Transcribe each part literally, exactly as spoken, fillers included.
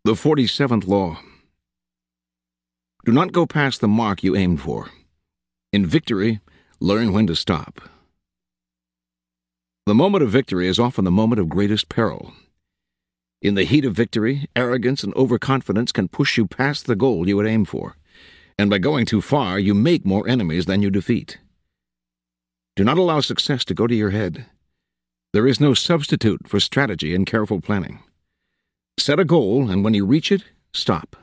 The forty-seventh Law. Do not go past the mark you aimed for. In victory, learn when to stop. The moment of victory is often the moment of greatest peril. In the heat of victory, arrogance and overconfidence can push you past the goal you had aimed for, and by going too far, you make more enemies than you defeat. Do not allow success to go to your head. There is no substitute for strategy and careful planning. Set a goal, and when you reach it, stop.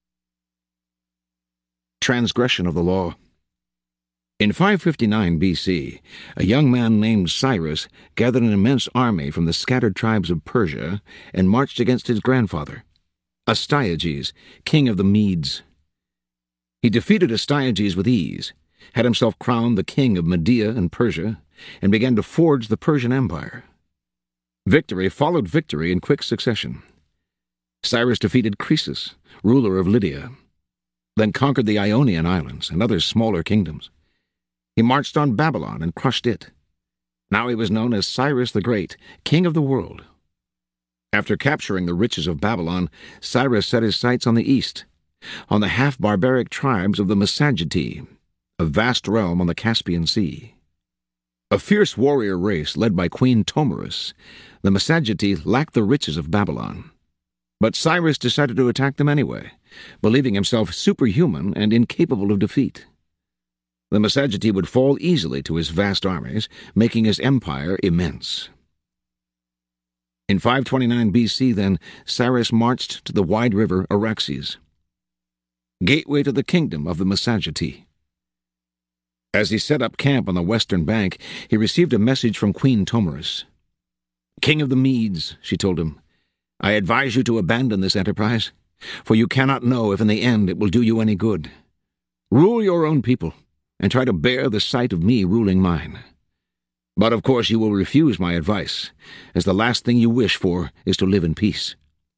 Transgression of the law. In five fifty-nine B C, a young man named Cyrus gathered an immense army from the scattered tribes of Persia and marched against his grandfather, Astyages, king of the Medes. He defeated Astyages with ease, had himself crowned the king of Media and Persia, and began to forge the Persian Empire. Victory followed victory in quick succession. Cyrus defeated Croesus, ruler of Lydia, then conquered the Ionian Islands and other smaller kingdoms. He marched on Babylon and crushed it. Now he was known as Cyrus the Great, king of the world. After capturing the riches of Babylon, Cyrus set his sights on the east, on the half-barbaric tribes of the Massagetae, a vast realm on the Caspian Sea. A fierce warrior race led by Queen Tomyris, the Massagetae lacked the riches of Babylon. But Cyrus decided to attack them anyway, believing himself superhuman and incapable of defeat. The Massagetae would fall easily to his vast armies, making his empire immense. In five twenty-nine B C, then, Cyrus marched to the wide river Araxes, gateway to the kingdom of the Massagetae. As he set up camp on the western bank, he received a message from Queen Tomyris. "King of the Medes," she told him, "I advise you to abandon this enterprise, for you cannot know if in the end it will do you any good. Rule your own people, and try to bear the sight of me ruling mine. But of course you will refuse my advice, as the last thing you wish for is to live in peace."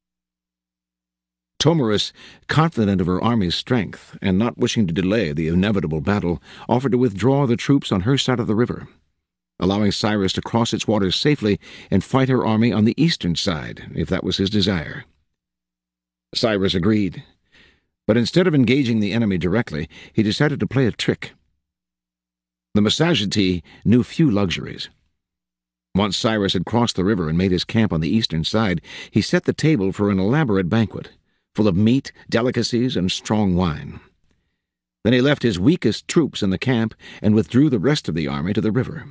Tomyris, confident of her army's strength, and not wishing to delay the inevitable battle, offered to withdraw the troops on her side of the river, allowing Cyrus to cross its waters safely and fight her army on the eastern side, if that was his desire. Cyrus agreed, but instead of engaging the enemy directly, he decided to play a trick. The Massagetae knew few luxuries. Once Cyrus had crossed the river and made his camp on the eastern side, he set the table for an elaborate banquet, full of meat, delicacies, and strong wine. Then he left his weakest troops in the camp and withdrew the rest of the army to the river.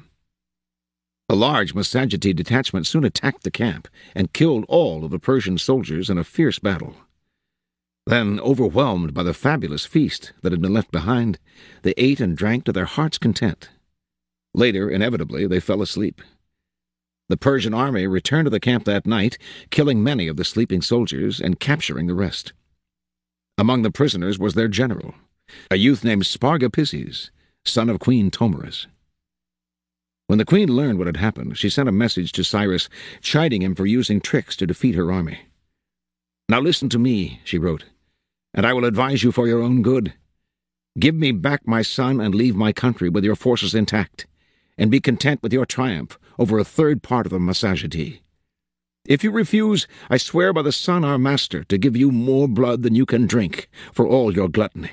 A large Massagetae detachment soon attacked the camp and killed all of the Persian soldiers in a fierce battle. Then, overwhelmed by the fabulous feast that had been left behind, they ate and drank to their heart's content. Later, inevitably, they fell asleep. The Persian army returned to the camp that night, killing many of the sleeping soldiers and capturing the rest. Among the prisoners was their general, a youth named Spargapises, son of Queen Tomyris. When the queen learned what had happened, she sent a message to Cyrus, chiding him for using tricks to defeat her army. "Now listen to me," she wrote, "and I will advise you for your own good. Give me back my son and leave my country with your forces intact, and be content with your triumph over a third part of the Massagetae. If you refuse, I swear by the sun our master to give you more blood than you can drink for all your gluttony."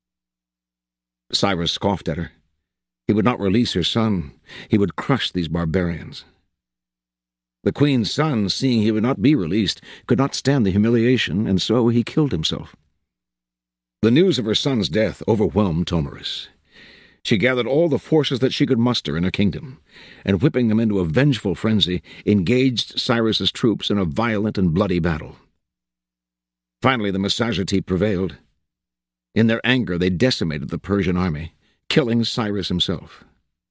Cyrus scoffed at her. He would not release her son. He would crush these barbarians. The queen's son, seeing he would not be released, could not stand the humiliation, and so he killed himself. The news of her son's death overwhelmed Tomyris. She gathered all the forces that she could muster in her kingdom, and whipping them into a vengeful frenzy, engaged Cyrus's troops in a violent and bloody battle. Finally, the Massagetae prevailed. In their anger, they decimated the Persian army, killing Cyrus himself.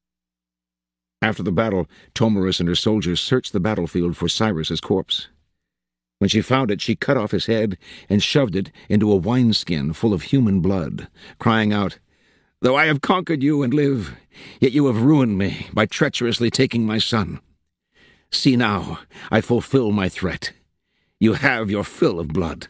After the battle, Tomyris and her soldiers searched the battlefield for Cyrus's corpse. When she found it, she cut off his head and shoved it into a wineskin full of human blood, crying out, "Though I have conquered you and live, yet you have ruined me by treacherously taking my son. See now, I fulfill my threat. You have your fill of blood."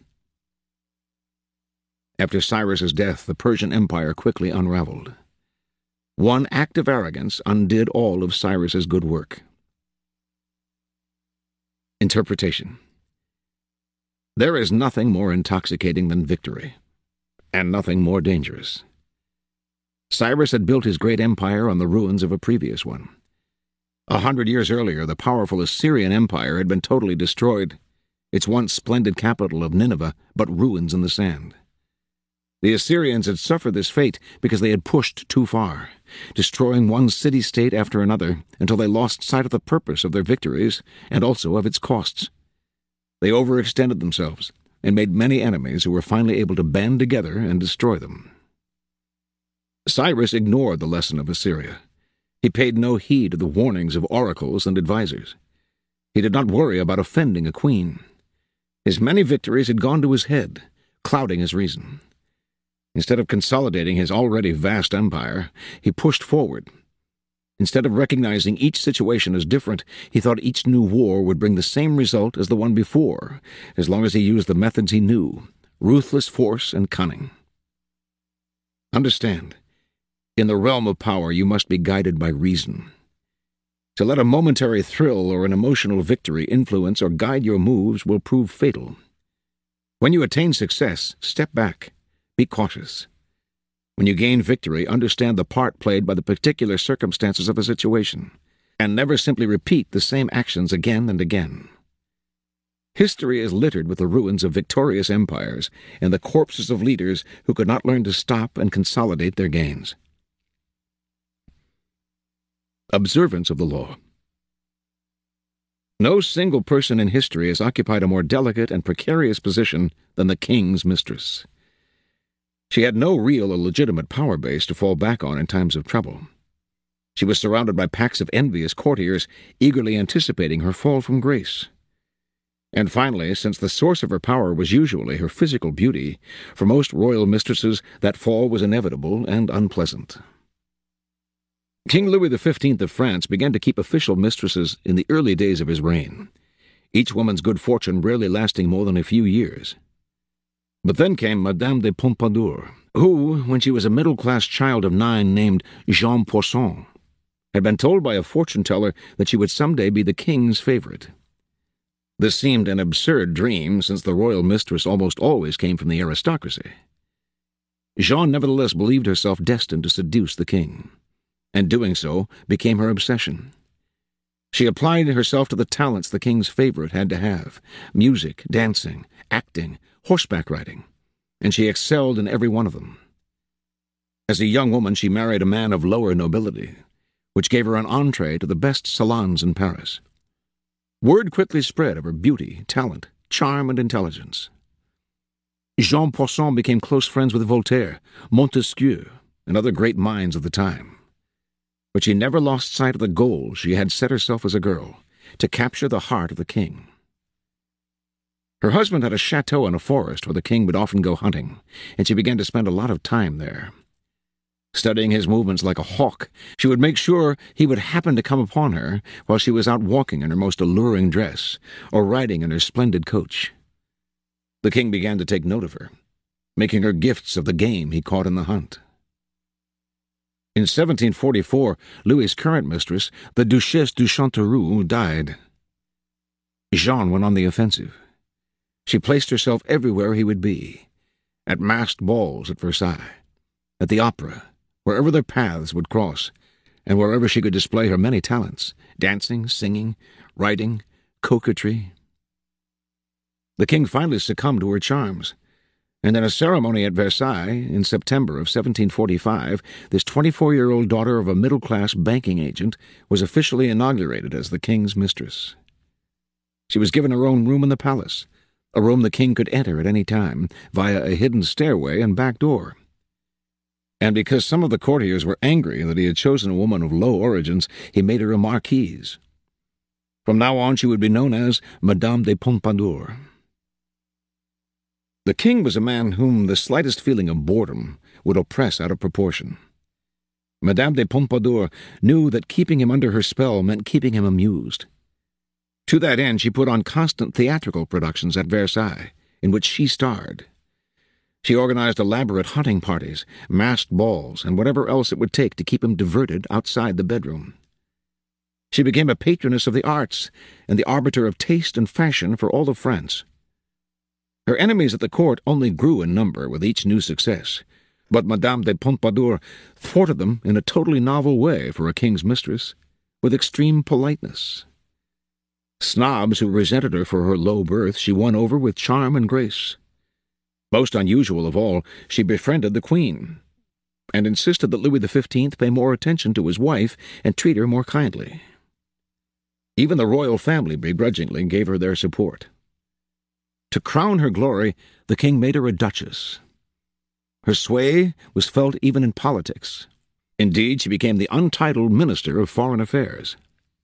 After Cyrus's death, the Persian Empire quickly unraveled. One act of arrogance undid all of Cyrus's good work. Interpretation. There is nothing more intoxicating than victory, and nothing more dangerous. Cyrus had built his great empire on the ruins of a previous one. A hundred years earlier, the powerful Assyrian Empire had been totally destroyed, its once splendid capital of Nineveh but ruins in the sand. The Assyrians had suffered this fate because they had pushed too far, destroying one city-state after another until they lost sight of the purpose of their victories and also of its costs. They overextended themselves and made many enemies who were finally able to band together and destroy them. Cyrus ignored the lesson of Assyria. He paid no heed to the warnings of oracles and advisers. He did not worry about offending a queen. His many victories had gone to his head, clouding his reason. Instead of consolidating his already vast empire, he pushed forward. Instead of recognizing each situation as different, he thought each new war would bring the same result as the one before, as long as he used the methods he knew, ruthless force and cunning. Understand, in the realm of power you must be guided by reason. To let a momentary thrill or an emotional victory influence or guide your moves will prove fatal. When you attain success, step back. Be cautious. When you gain victory, understand the part played by the particular circumstances of a situation, and never simply repeat the same actions again and again. History is littered with the ruins of victorious empires and the corpses of leaders who could not learn to stop and consolidate their gains. Observance of the law. No single person in history has occupied a more delicate and precarious position than the king's mistress. She had no real or legitimate power base to fall back on in times of trouble. She was surrounded by packs of envious courtiers, eagerly anticipating her fall from grace. And finally, since the source of her power was usually her physical beauty, for most royal mistresses that fall was inevitable and unpleasant. King Louis the Fifteenth of France began to keep official mistresses in the early days of his reign, each woman's good fortune rarely lasting more than a few years. But then came Madame de Pompadour, who, when she was a middle-class child of nine named Jean Poisson, had been told by a fortune-teller that she would someday be the king's favorite. This seemed an absurd dream, since the royal mistress almost always came from the aristocracy. Jean nevertheless believed herself destined to seduce the king, and doing so became her obsession. She applied herself to the talents the king's favorite had to have: music, dancing, acting, horseback riding, and she excelled in every one of them. As a young woman, she married a man of lower nobility, which gave her an entree to the best salons in Paris. Word quickly spread of her beauty, talent, charm, and intelligence. Jean Poisson became close friends with Voltaire, Montesquieu, and other great minds of the time. But she never lost sight of the goal she had set herself as a girl, to capture the heart of the king. Her husband had a chateau in a forest where the king would often go hunting, and she began to spend a lot of time there. Studying his movements like a hawk, she would make sure he would happen to come upon her while she was out walking in her most alluring dress, or riding in her splendid coach. The king began to take note of her, making her gifts of the game he caught in the hunt. In seventeen forty-four, Louis's current mistress, the Duchesse du Chanteroux, died. Jean went on the offensive. She placed herself everywhere he would be, at masked balls at Versailles, at the opera, wherever their paths would cross, and wherever she could display her many talents: dancing, singing, writing, coquetry. The king finally succumbed to her charms, and in a ceremony at Versailles in September of seventeen forty-five, this twenty-four-year-old daughter of a middle-class banking agent was officially inaugurated as the king's mistress. She was given her own room in the palace, a room the king could enter at any time, via a hidden stairway and back door. And because some of the courtiers were angry that he had chosen a woman of low origins, he made her a marquise. From now on she would be known as Madame de Pompadour. The king was a man whom the slightest feeling of boredom would oppress out of proportion. Madame de Pompadour knew that keeping him under her spell meant keeping him amused. To that end, she put on constant theatrical productions at Versailles, in which she starred. She organized elaborate hunting parties, masked balls, and whatever else it would take to keep him diverted outside the bedroom. She became a patroness of the arts and the arbiter of taste and fashion for all of France. Her enemies at the court only grew in number with each new success, but Madame de Pompadour thwarted them in a totally novel way for a king's mistress, with extreme politeness. Snobs who resented her for her low birth she won over with charm and grace. Most unusual of all, she befriended the Queen, and insisted that Louis the Fifteenth pay more attention to his wife and treat her more kindly. Even the royal family begrudgingly gave her their support. To crown her glory, the king made her a duchess. Her sway was felt even in politics. Indeed, she became the untitled Minister of Foreign Affairs.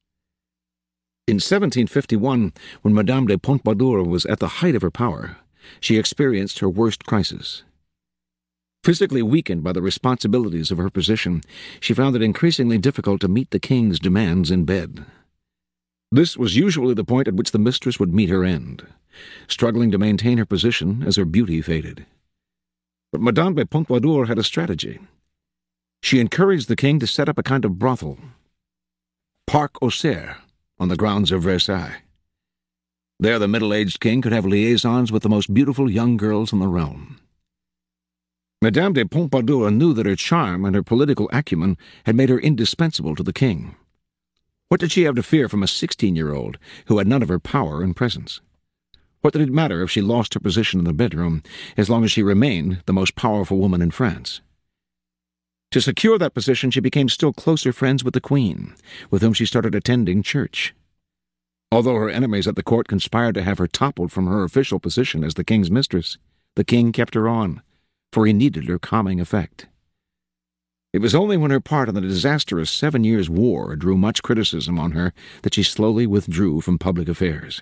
In seventeen fifty-one, when Madame de Pompadour was at the height of her power, she experienced her worst crisis. Physically weakened by the responsibilities of her position, she found it increasingly difficult to meet the king's demands in bed. This was usually the point at which the mistress would meet her end, struggling to maintain her position as her beauty faded. But Madame de Pompadour had a strategy. She encouraged the king to set up a kind of brothel, Parc aux Cerfs, on the grounds of Versailles. There the middle-aged king could have liaisons with the most beautiful young girls in the realm. Madame de Pompadour knew that her charm and her political acumen had made her indispensable to the king. What did she have to fear from a sixteen-year-old who had none of her power and presence? What did it matter if she lost her position in the bedroom, as long as she remained the most powerful woman in France? To secure that position, she became still closer friends with the Queen, with whom she started attending church. Although her enemies at the court conspired to have her toppled from her official position as the king's mistress, the king kept her on, for he needed her calming effect. It was only when her part in the disastrous Seven Years' War drew much criticism on her that she slowly withdrew from public affairs.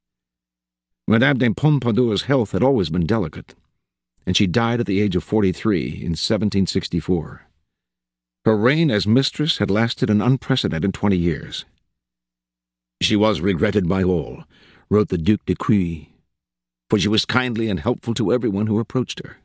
Madame de Pompadour's health had always been delicate, and she died at the age of forty-three in seventeen sixty-four. Her reign as mistress had lasted an unprecedented twenty years. She was regretted by all, wrote the Duc de Querouaille, for she was kindly and helpful to everyone who approached her.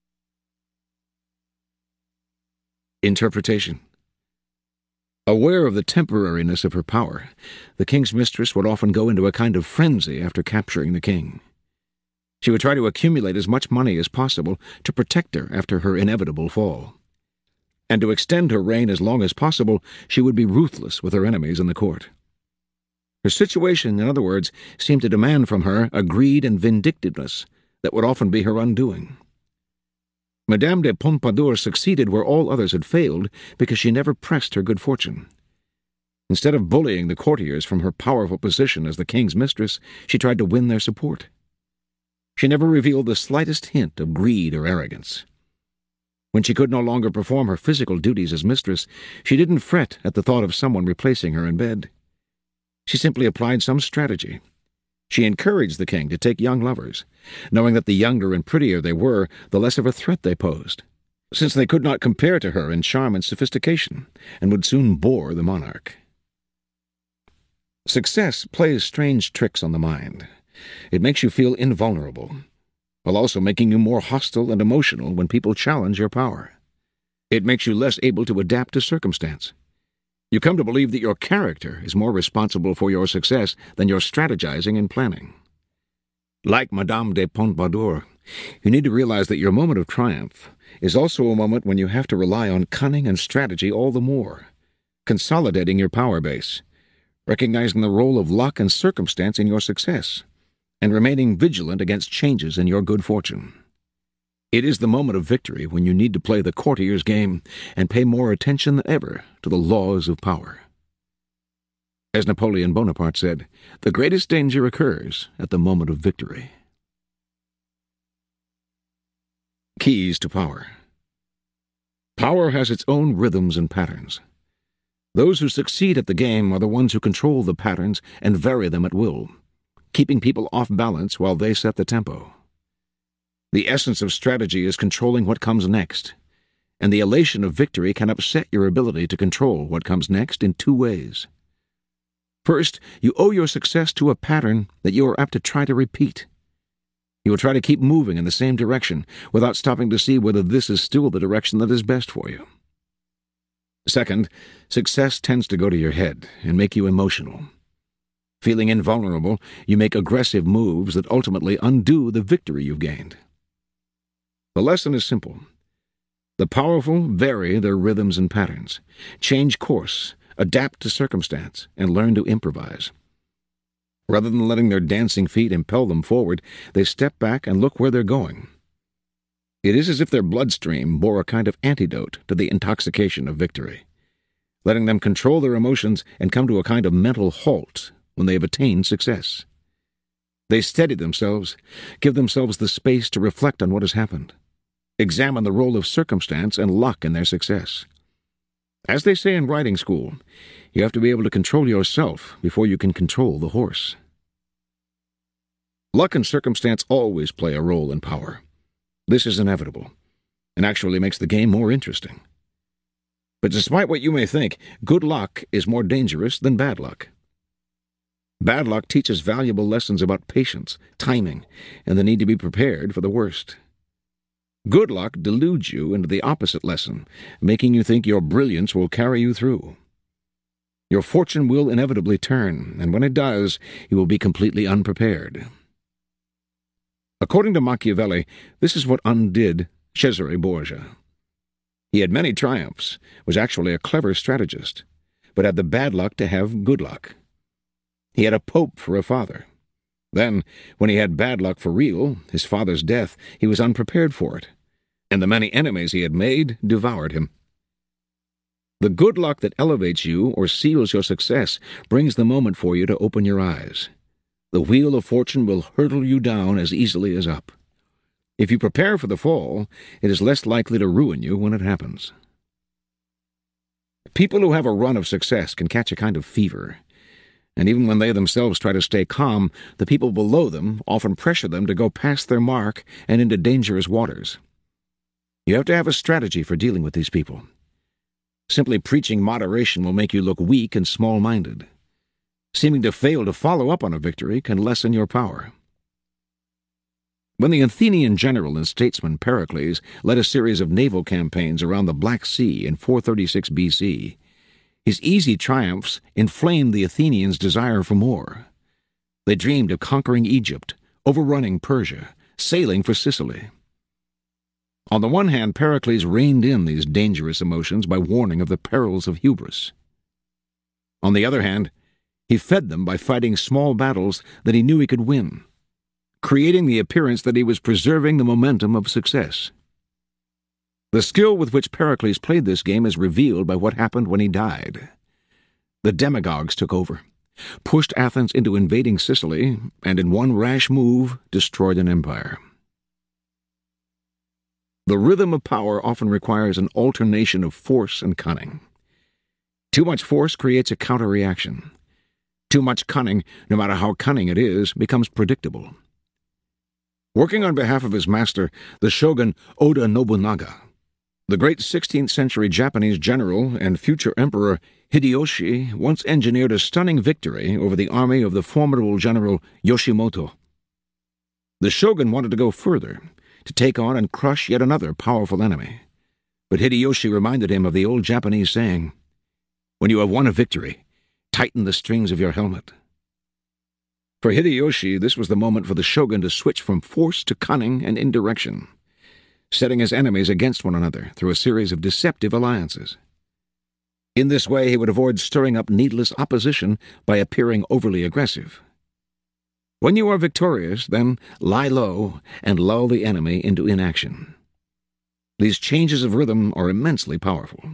Interpretation. Aware of the temporariness of her power, the king's mistress would often go into a kind of frenzy after capturing the king. She would try to accumulate as much money as possible to protect her after her inevitable fall. And to extend her reign as long as possible, she would be ruthless with her enemies in the court. Her situation, in other words, seemed to demand from her a greed and vindictiveness that would often be her undoing. Madame de Pompadour succeeded where all others had failed because she never pressed her good fortune. Instead of bullying the courtiers from her powerful position as the king's mistress, she tried to win their support. She never revealed the slightest hint of greed or arrogance. When she could no longer perform her physical duties as mistress, she didn't fret at the thought of someone replacing her in bed. She simply applied some strategy. She encouraged the king to take young lovers, knowing that the younger and prettier they were, the less of a threat they posed, since they could not compare to her in charm and sophistication, and would soon bore the monarch. Success plays strange tricks on the mind. It makes you feel invulnerable, while also making you more hostile and emotional when people challenge your power. It makes you less able to adapt to circumstance. You come to believe that your character is more responsible for your success than your strategizing and planning. Like Madame de Pompadour, you need to realize that your moment of triumph is also a moment when you have to rely on cunning and strategy all the more, consolidating your power base, recognizing the role of luck and circumstance in your success, and remaining vigilant against changes in your good fortune. It is the moment of victory when you need to play the courtier's game and pay more attention than ever to the laws of power. As Napoleon Bonaparte said, the greatest danger occurs at the moment of victory. Keys to power. Power has its own rhythms and patterns. Those who succeed at the game are the ones who control the patterns and vary them at will, keeping people off balance while they set the tempo. The essence of strategy is controlling what comes next, and the elation of victory can upset your ability to control what comes next in two ways. First, you owe your success to a pattern that you are apt to try to repeat. You will try to keep moving in the same direction without stopping to see whether this is still the direction that is best for you. Second, success tends to go to your head and make you emotional. Feeling invulnerable, you make aggressive moves that ultimately undo the victory you've gained. The lesson is simple. The powerful vary their rhythms and patterns, change course, adapt to circumstance, and learn to improvise. Rather than letting their dancing feet impel them forward, they step back and look where they're going. It is as if their bloodstream bore a kind of antidote to the intoxication of victory, letting them control their emotions and come to a kind of mental halt when they have attained success. They steady themselves, give themselves the space to reflect on what has happened, examine the role of circumstance and luck in their success. As they say in riding school, you have to be able to control yourself before you can control the horse. Luck and circumstance always play a role in power. This is inevitable, and actually makes the game more interesting. But despite what you may think, good luck is more dangerous than bad luck. Bad luck teaches valuable lessons about patience, timing, and the need to be prepared for the worst. Good luck deludes you into the opposite lesson, making you think your brilliance will carry you through. Your fortune will inevitably turn, and when it does, you will be completely unprepared. According to Machiavelli, this is what undid Cesare Borgia. He had many triumphs, was actually a clever strategist, but had the bad luck to have good luck. He had a pope for a father. Then, when he had bad luck for real, his father's death, he was unprepared for it, and the many enemies he had made devoured him. The good luck that elevates you or seals your success brings the moment for you to open your eyes. The wheel of fortune will hurtle you down as easily as up. If you prepare for the fall, it is less likely to ruin you when it happens. People who have a run of success can catch a kind of fever, and even when they themselves try to stay calm, the people below them often pressure them to go past their mark and into dangerous waters. You have to have a strategy for dealing with these people. Simply preaching moderation will make you look weak and small-minded. Seeming to fail to follow up on a victory can lessen your power. When the Athenian general and statesman Pericles led a series of naval campaigns around the Black Sea in four thirty-six B C, his easy triumphs inflamed the Athenians' desire for more. They dreamed of conquering Egypt, overrunning Persia, sailing for Sicily. On the one hand, Pericles reined in these dangerous emotions by warning of the perils of hubris. On the other hand, he fed them by fighting small battles that he knew he could win, creating the appearance that he was preserving the momentum of success. The skill with which Pericles played this game is revealed by what happened when he died. The demagogues took over, pushed Athens into invading Sicily, and in one rash move destroyed an empire. The rhythm of power often requires an alternation of force and cunning. Too much force creates a counter-reaction. Too much cunning, no matter how cunning it is, becomes predictable. Working on behalf of his master, the shogun Oda Nobunaga, the great sixteenth century Japanese general and future emperor Hideyoshi once engineered a stunning victory over the army of the formidable general Yoshimoto. The shogun wanted to go further, to take on and crush yet another powerful enemy. But Hideyoshi reminded him of the old Japanese saying, "When you have won a victory, tighten the strings of your helmet." For Hideyoshi, this was the moment for the shogun to switch from force to cunning and indirection, setting his enemies against one another through a series of deceptive alliances. In this way, he would avoid stirring up needless opposition by appearing overly aggressive. When you are victorious, then lie low and lull the enemy into inaction. These changes of rhythm are immensely powerful.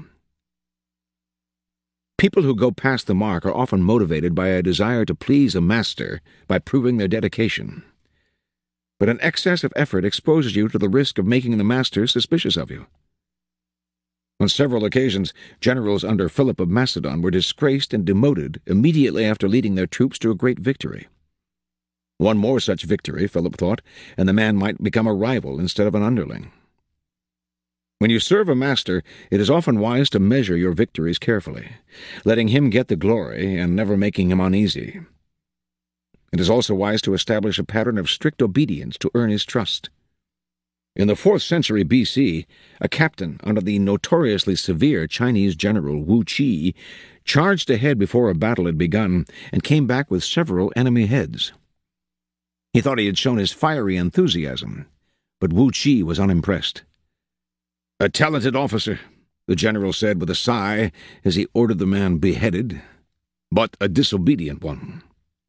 People who go past the mark are often motivated by a desire to please a master by proving their dedication. But an excess of effort exposes you to the risk of making the master suspicious of you. On several occasions, generals under Philip of Macedon were disgraced and demoted immediately after leading their troops to a great victory. One more such victory, Philip thought, and the man might become a rival instead of an underling. When you serve a master, it is often wise to measure your victories carefully, letting him get the glory and never making him uneasy. It is also wise to establish a pattern of strict obedience to earn his trust. In the fourth century B C, a captain under the notoriously severe Chinese general Wu Qi charged ahead before a battle had begun and came back with several enemy heads. He thought he had shown his fiery enthusiasm, but Wu Qi was unimpressed. "A talented officer," the general said with a sigh as he ordered the man beheaded, "but a disobedient one."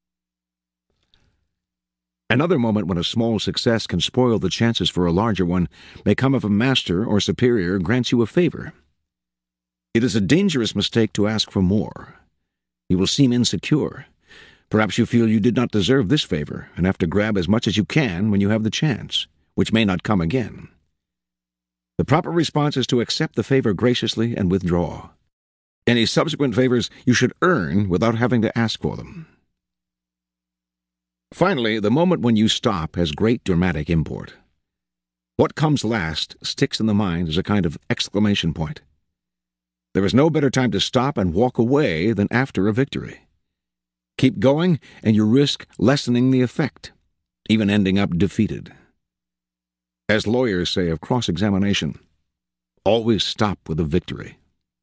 Another moment when a small success can spoil the chances for a larger one may come if a master or superior grants you a favor. It is a dangerous mistake to ask for more. You will seem insecure. Perhaps you feel you did not deserve this favor and have to grab as much as you can when you have the chance, which may not come again. The proper response is to accept the favor graciously and withdraw. Any subsequent favors you should earn without having to ask for them. Finally, the moment when you stop has great dramatic import. What comes last sticks in the mind as a kind of exclamation point. There is no better time to stop and walk away than after a victory. Keep going, and you risk lessening the effect, even ending up defeated. As lawyers say of cross-examination, always stop with a victory.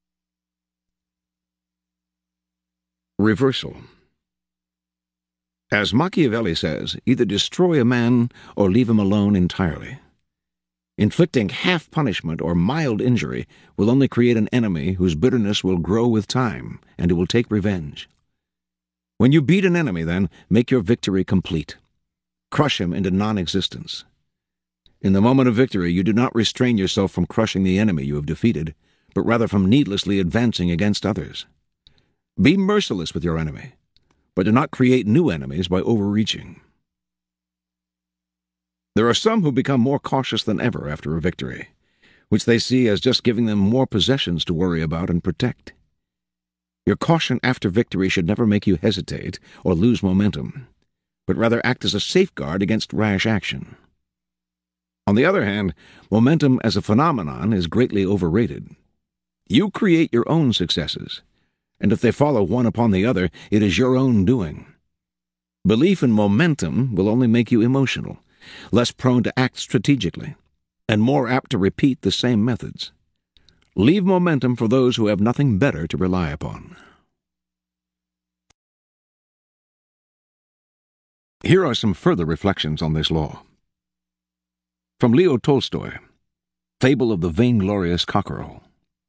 Reversal. As Machiavelli says, either destroy a man or leave him alone entirely. Inflicting half punishment or mild injury will only create an enemy whose bitterness will grow with time, and who will take revenge. When you beat an enemy, then, make your victory complete. Crush him into non-existence. In the moment of victory, you do not restrain yourself from crushing the enemy you have defeated, but rather from needlessly advancing against others. Be merciless with your enemy, but do not create new enemies by overreaching. There are some who become more cautious than ever after a victory, which they see as just giving them more possessions to worry about and protect. Your caution after victory should never make you hesitate or lose momentum, but rather act as a safeguard against rash action. On the other hand, momentum as a phenomenon is greatly overrated. You create your own successes, and if they follow one upon the other, it is your own doing. Belief in momentum will only make you emotional, less prone to act strategically, and more apt to repeat the same methods. Leave momentum for those who have nothing better to rely upon. Here are some further reflections on this law. From Leo Tolstoy, Fable of the Vainglorious Cockerel.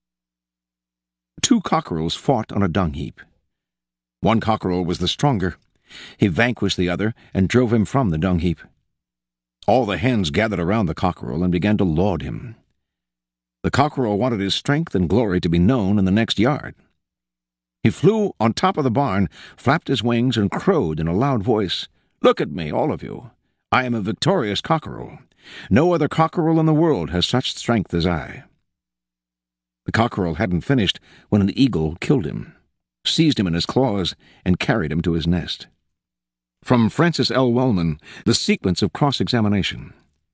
Two cockerels fought on a dung heap. One cockerel was the stronger. He vanquished the other and drove him from the dung heap. All the hens gathered around the cockerel and began to laud him. The cockerel wanted his strength and glory to be known in the next yard. He flew on top of the barn, flapped his wings, and crowed in a loud voice, "Look at me, all of you. I am a victorious cockerel. No other cockerel in the world has such strength as I." The cockerel hadn't finished when an eagle killed him, seized him in his claws, and carried him to his nest. From Francis L. Wellman, The Sequence of Cross-Examination.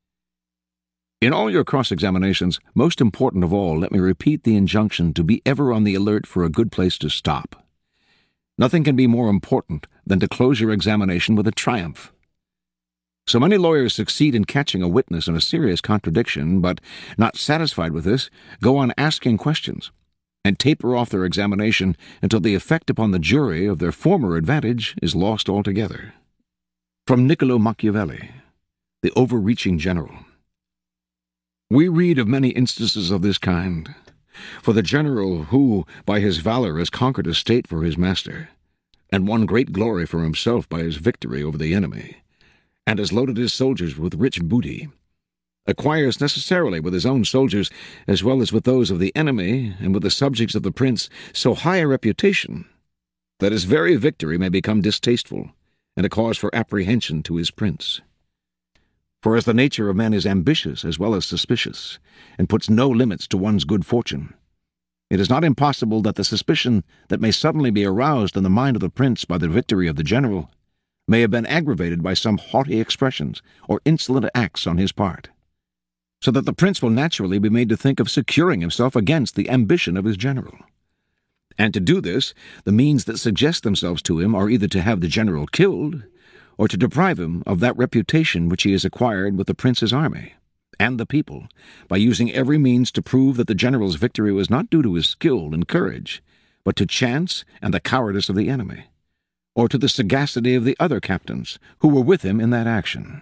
In all your cross-examinations, most important of all, let me repeat the injunction to be ever on the alert for a good place to stop. Nothing can be more important than to close your examination with a triumph. So many lawyers succeed in catching a witness in a serious contradiction, but, not satisfied with this, go on asking questions, and taper off their examination until the effect upon the jury of their former advantage is lost altogether. From Niccolo Machiavelli, The Overreaching General. We read of many instances of this kind. For the general who, by his valor, has conquered a state for his master, and won great glory for himself by his victory over the enemy, and has loaded his soldiers with rich booty, acquires necessarily with his own soldiers, as well as with those of the enemy, and with the subjects of the prince, so high a reputation, that his very victory may become distasteful, and a cause for apprehension to his prince. For as the nature of man is ambitious as well as suspicious, and puts no limits to one's good fortune, it is not impossible that the suspicion that may suddenly be aroused in the mind of the prince by the victory of the general may have been aggravated by some haughty expressions or insolent acts on his part, so that the prince will naturally be made to think of securing himself against the ambition of his general. And to do this, the means that suggest themselves to him are either to have the general killed, or to deprive him of that reputation which he has acquired with the prince's army, and the people by using every means to prove that the general's victory was not due to his skill and courage, but to chance and the cowardice of the enemy, or to the sagacity of the other captains who were with him in that action.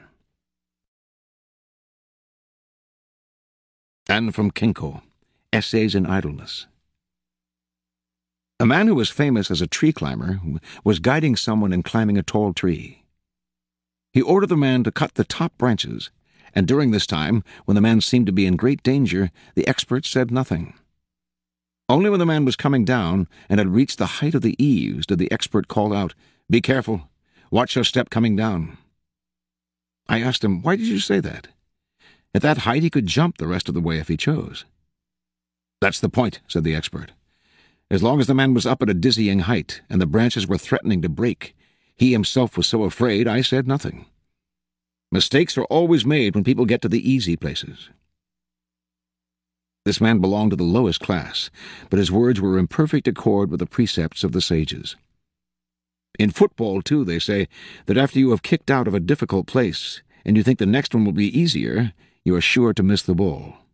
And from Kinko, Essays in Idleness. A man who was famous as a tree climber was guiding someone in climbing a tall tree. He ordered the man to cut the top branches, and during this time, when the man seemed to be in great danger, the expert said nothing. Only when the man was coming down and had reached the height of the eaves did the expert call out, "Be careful. Watch your step coming down." I asked him, "Why did you say that? At that height he could jump the rest of the way if he chose." "That's the point," said the expert. "As long as the man was up at a dizzying height and the branches were threatening to break, he himself was so afraid I said nothing. Mistakes are always made when people get to the easy places." This man belonged to the lowest class, but his words were in perfect accord with the precepts of the sages. In football, too, they say that after you have kicked out of a difficult place and you think the next one will be easier, you are sure to miss the ball.